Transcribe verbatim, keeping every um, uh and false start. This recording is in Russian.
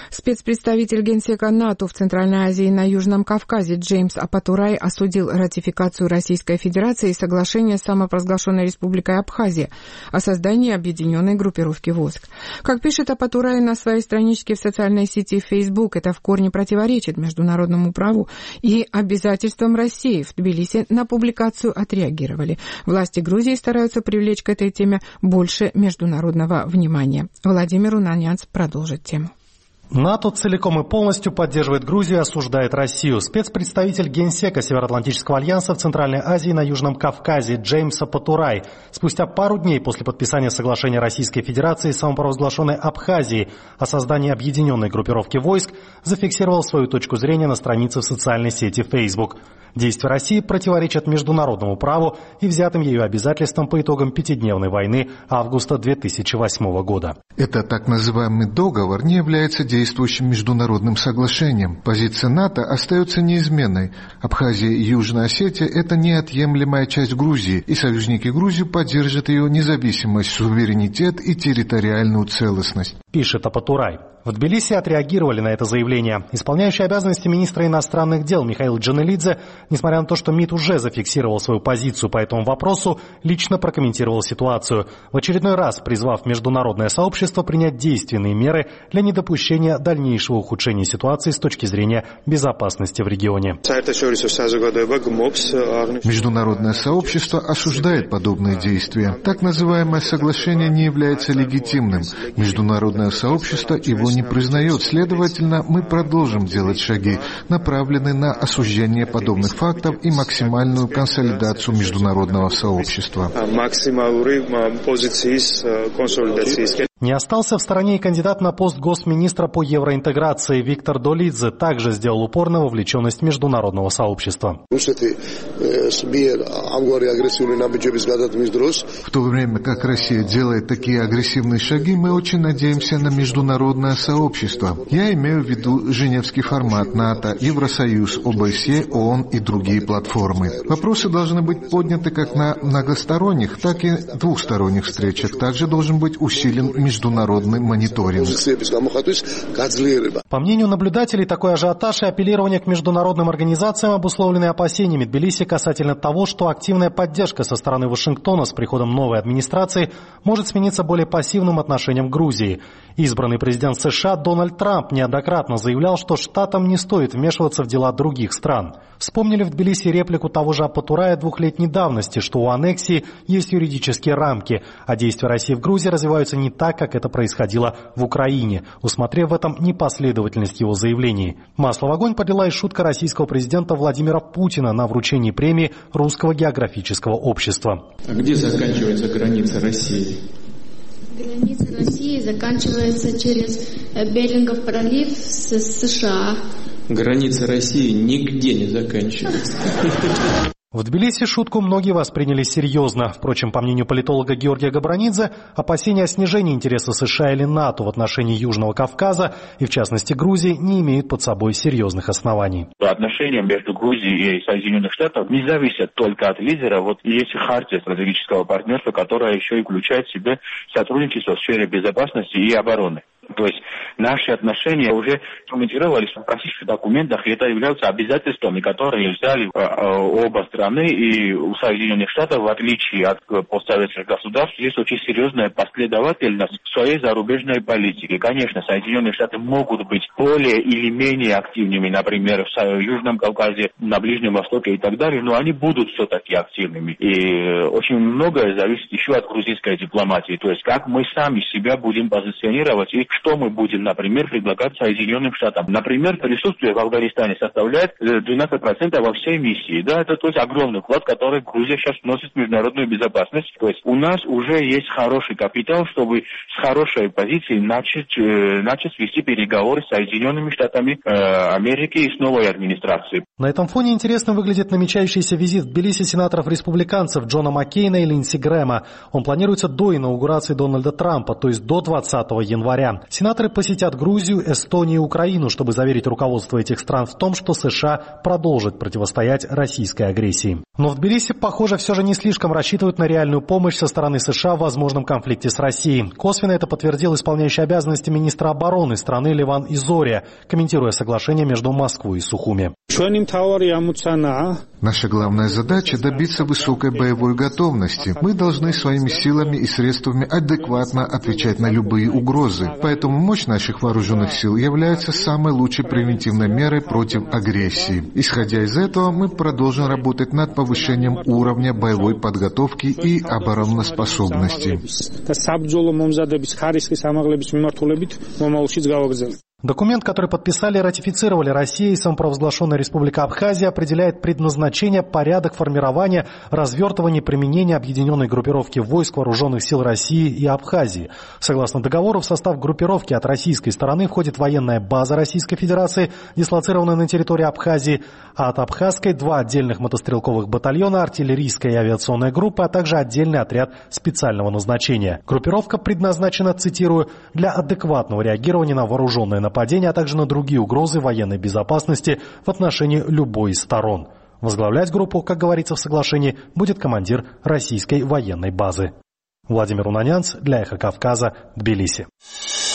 Спецпредставитель Генсека НАТО в Центральной Азии и на Южном Кавказе Джеймс Апатурай осудил ратификацию Российской Федерации и соглашение с самопровозглашенной Республикой Абхазия о создании объединенной группировки войск. Как пишет Апатурай на своей страничке в социальной сети Facebook, это в корне противоречит международному праву и обязательствам России. В Тбилиси на публикацию отреагировали. Власти Грузии стараются привлечь к этой теме больше международного внимания. Владимир Унанянц продолжит тему. НАТО целиком и полностью поддерживает Грузию и осуждает Россию. Спецпредставитель Генсека Североатлантического альянса в Центральной Азии и на Южном Кавказе Джеймс Апатурай спустя пару дней после подписания соглашения Российской Федерации с самопровозглашенной Абхазией о создании объединенной группировки войск зафиксировал свою точку зрения на странице в социальной сети Facebook. Действия России противоречат международному праву и взятым ею обязательствам по итогам пятидневной войны августа две тысячи восьмого года. Это так называемый договор не является действующим международным соглашением. Позиция НАТО остается неизменной. Абхазия и Южная Осетия – это неотъемлемая часть Грузии, и союзники Грузии поддержат ее независимость, суверенитет и территориальную целостность. Пишет Апатурай. В Тбилиси отреагировали на это заявление. Исполняющий обязанности министра иностранных дел Михаил Джанелидзе, несмотря на то, что МИД уже зафиксировал свою позицию по этому вопросу, лично прокомментировал ситуацию, в очередной раз призвав международное сообщество принять действенные меры для недопущения дальнейшего ухудшения ситуации с точки зрения безопасности в регионе. Международное сообщество осуждает подобные действия. Так называемое соглашение не является легитимным. Международное сообщество его не признает. Следовательно, мы продолжим делать шаги, направленные на осуждение подобных фактов и максимальную консолидацию международного сообщества. Не остался в стороне и кандидат на пост госминистра по евроинтеграции Виктор Долидзе, также сделал упор на вовлеченность международного сообщества. В то время как Россия делает такие агрессивные шаги, мы очень надеемся на международное сообщество. Я имею в виду Женевский формат НАТО, Евросоюз, ОБСЕ, ООН и другие платформы. Вопросы должны быть подняты как на многосторонних, так и двухсторонних встречах. Также должен быть усилен международный мониторинг. По мнению наблюдателей, такой ажиотаж и апеллирование к международным организациям обусловлены опасениями Тбилиси касательно того, что активная поддержка со стороны Вашингтона с приходом новой администрации может смениться более пассивным отношением к Грузии. Избранный президент США Дональд Трамп неоднократно заявлял, что штатам не стоит вмешиваться в дела других стран. Вспомнили в Тбилиси реплику того же Апатурая двухлетней давности, что у аннексии есть юридические рамки, а действия России в Грузии развиваются не так, как это происходило в Украине, усмотрев в этом непоследовательность его заявлений. Масло в огонь подлила и шутка российского президента Владимира Путина на вручении премии Русского географического общества. А где заканчивается граница России? Граница России заканчивается через Берингов пролив с США. Граница России нигде не заканчивается. В Тбилиси шутку многие восприняли серьезно. Впрочем, по мнению политолога Георгия Габранидзе, опасения о снижении интереса США или НАТО в отношении Южного Кавказа и, в частности, Грузии, не имеют под собой серьезных оснований. Отношения между Грузией и Соединенных Штатов не зависят только от лидера. Вот есть хартия стратегического партнерства, которая еще и включает в себя сотрудничество в сфере безопасности и обороны. То есть наши отношения уже комментировались в практических документах, и это являются обязательствами, которые взяли э, оба страны. И у Соединенных Штатов, в отличие от постсоветских государств, есть очень серьезная последовательность в своей зарубежной политике. Конечно, Соединенные Штаты могут быть более или менее активными, например, в Южном Кавказе, на Ближнем Востоке и так далее, но они будут все-таки активными. И очень многое зависит еще от грузинской дипломатии. То есть как мы сами себя будем позиционировать и что мы будем, например, предлагать Соединенным Штатам. Например, присутствие в Афганистане составляет двенадцать процентов во всей миссии. Да, это то есть огромный вклад, который Грузия сейчас вносит в международную безопасность. То есть у нас уже есть хороший капитал, чтобы с хорошей позиции начать, э, начать вести переговоры с Соединенными Штатами э, Америки и с новой администрацией. На этом фоне интересно выглядит намечающийся визит в Тбилиси сенаторов-республиканцев Джона Маккейна и Линдси Грэма. Он планируется до инаугурации Дональда Трампа, то есть до двадцатого января. Сенаторы посетят Грузию, Эстонию и Украину, чтобы заверить руководство этих стран в том, что США продолжат противостоять российской агрессии. Но в Тбилиси, похоже, все же не слишком рассчитывают на реальную помощь со стороны США в возможном конфликте с Россией. Косвенно это подтвердил исполняющий обязанности министра обороны страны Леван Изория, комментируя соглашение между Москвой и Сухуми. Наша главная задача – добиться высокой боевой готовности. Мы должны своими силами и средствами адекватно отвечать на любые угрозы. Поэтому мощь наших вооруженных сил является самой лучшей превентивной мерой против агрессии. Исходя из этого, мы продолжим работать над повышением уровня боевой подготовки и обороноспособности. Документ, который подписали и ратифицировали Россия и самопровозглашенная Республика Абхазия, определяет предназначение, порядок формирования, развертывания и применения объединенной группировки войск вооруженных сил России и Абхазии. Согласно договору, в состав группировки от российской стороны входит военная база Российской Федерации, дислоцированная на территории Абхазии, а от абхазской два отдельных мотострелковых батальона, артиллерийская и авиационная группа, а также отдельный отряд специального назначения. Группировка предназначена, цитирую, для адекватного реагирования на вооруженное нападения, а также на другие угрозы военной безопасности в отношении любой из сторон. Возглавлять группу, как говорится в соглашении, будет командир российской военной базы. Владимир Унанянц для Эхо Кавказа, Тбилиси.